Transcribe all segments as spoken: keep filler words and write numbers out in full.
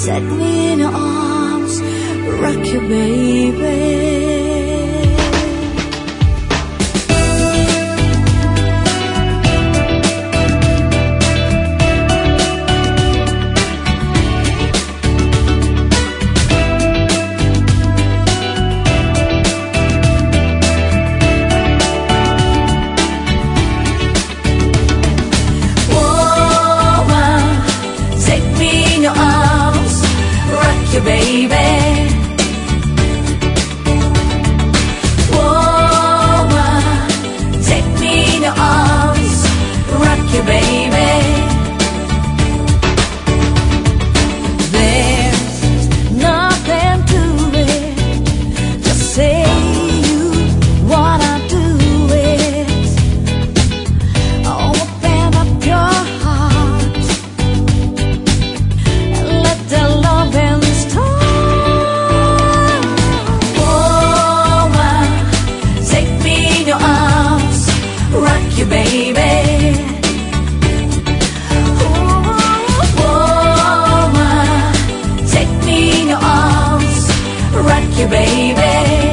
Take me in your arms, rock you, baby. Baby, woman, take me in your arms, rock you, baby. There's nothing to it, just say you wanna do it. Open up your heart and let the love in. Baby, ooh, woman, take me in your arms, rock you, baby.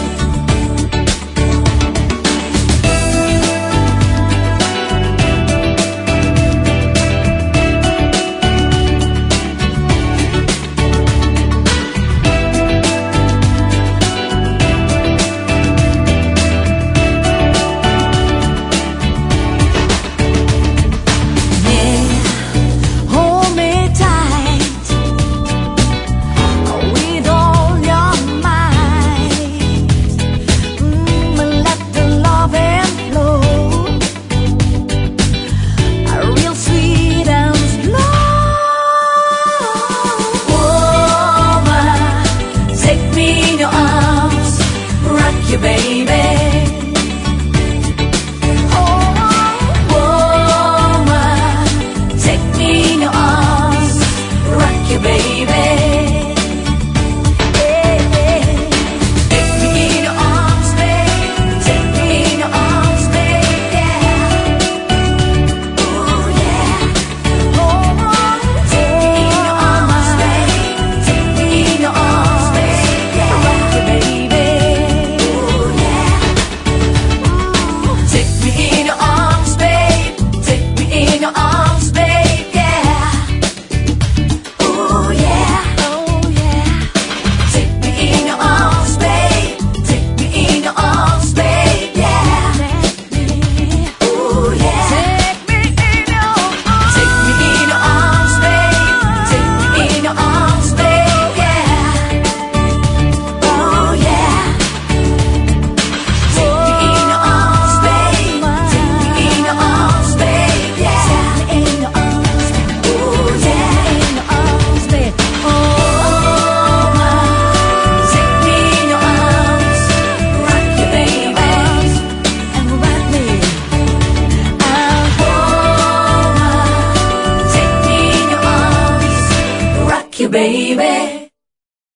Baby, oh, woman, take me in your arms, rock you, baby. Hey, hey. Take me in your arms, babe. Take me in your arms, babe. Yeah. Ooh, yeah. Oh, take me in your arms, babe. Take me in your arms, babe. Yeah. Rock you, baby. Baby.